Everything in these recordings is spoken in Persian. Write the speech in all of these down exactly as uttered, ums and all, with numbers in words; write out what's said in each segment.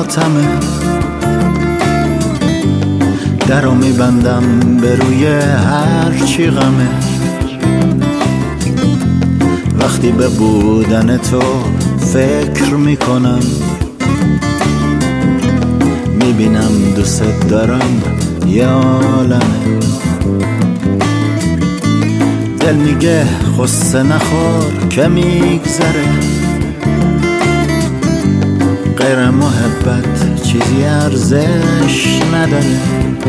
ماتمه، درو میبندم به روی هر چی غمه. وقتی به بودن تو فکر میکنم، میبینم دوست دارم یه عالمه. دل میگه خسته نخور که میگذره، غیر محبت چیزی ارزش نداره.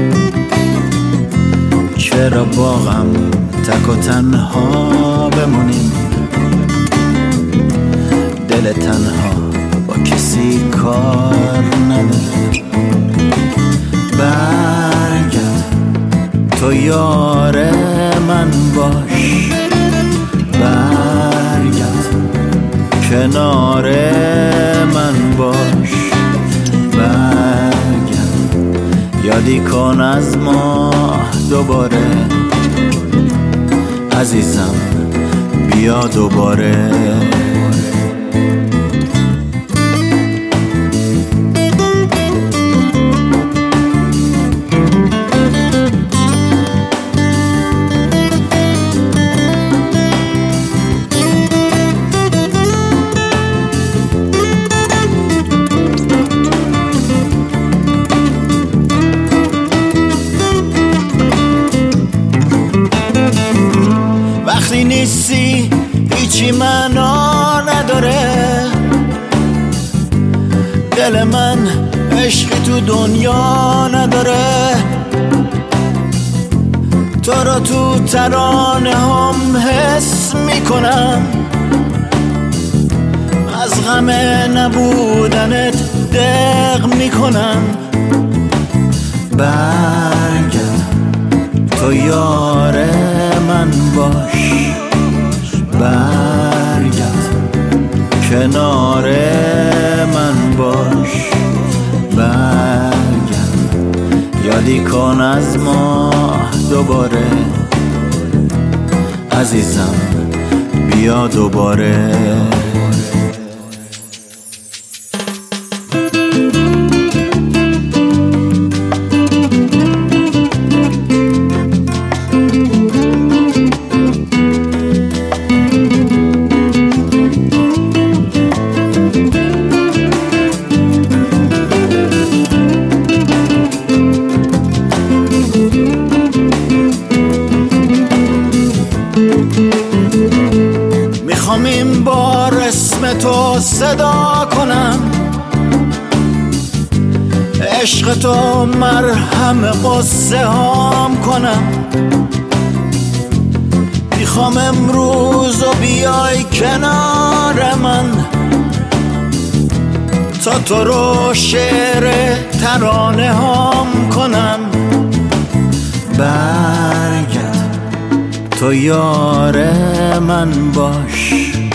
چرا باغم تک و تنها بمونیم، دل تنها با کسی کار نداره. برگرد تو یار من باش، برگرد کنار من باش. برگرد یادی کن از ما دوباره، عزیزم بیا دوباره. وقتی نیستی هیچی معنا نداره، دل من عشقی تو دنیا نداره. تو رو تو ترانه هم حس میکنم، از غم نبودنت دق میکنم. برگرد تو یار من باش، برگرد کنار من باش. برگرد یادی کن از ما دوباره، عزیزم بیا دوباره. میخوام این بار اسم تو صدا کنم، عشق تو مرهم قصه هام کنم. میخوام امروز و بیای کنار من، تا تو رو شعر ترانه هام کنم. برگرد تو یار من باش،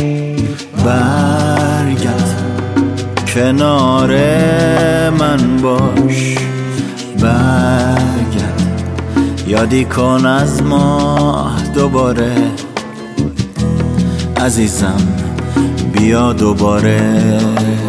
برگرد کنار من باش. برگرد یادی کن از ما دوباره، عزیزم بیا دوباره.